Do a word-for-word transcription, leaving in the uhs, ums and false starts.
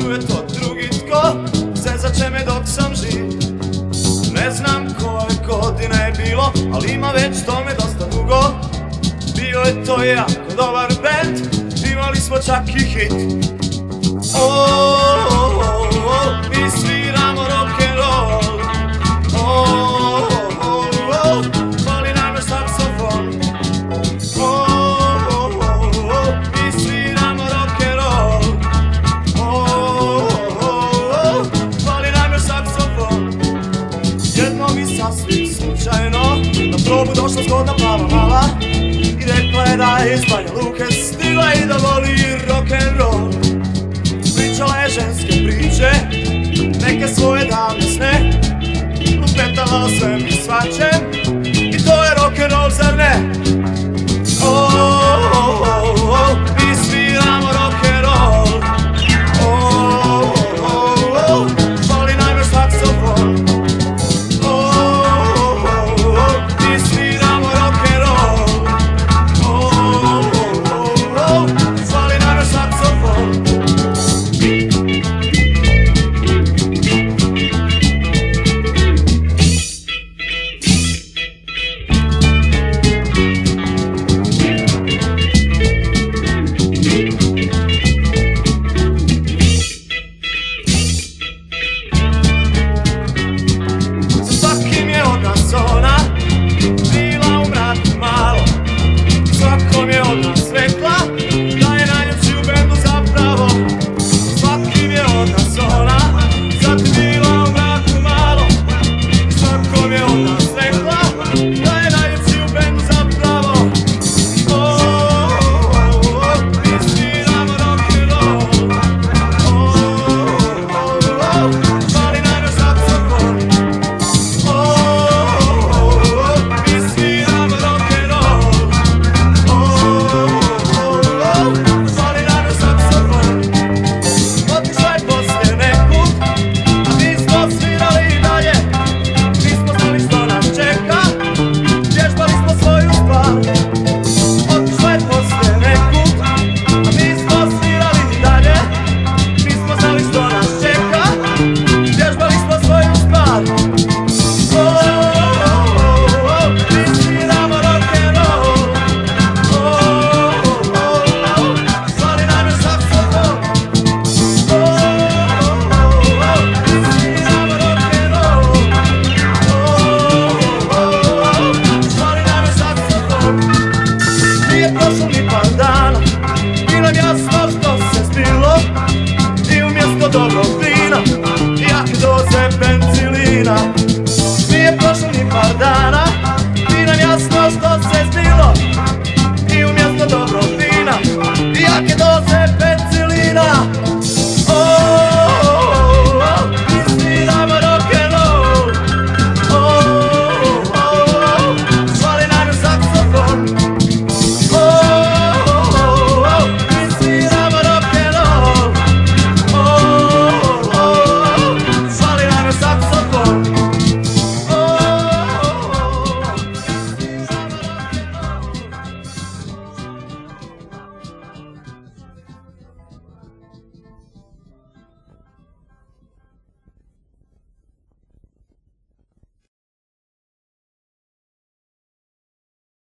čuje to drugi tko, zezat će me dok sam živ. Ne znam koje godine je bilo, ali ima već tome dosta dugo. Bio je to jako dobar band, imali smo čak i hit. Oh, oh, oh, oh, mi sviramo rock'n'roll. Oh, oh, oh, oh, voli nam naš saksofon. Oh, oh, oh, oh, mi sviramo rock'n'roll. Oh, oh, oh, oh, voli nam naš saksofon. Jednom i sasvim slučajno na probu došla zgodna plava mala i rekla je da je iz Banja Luke stigla i da voli rock'n'roll. Pričala je ženske priče, neke svoje davne sne, lupetala sve mi svače.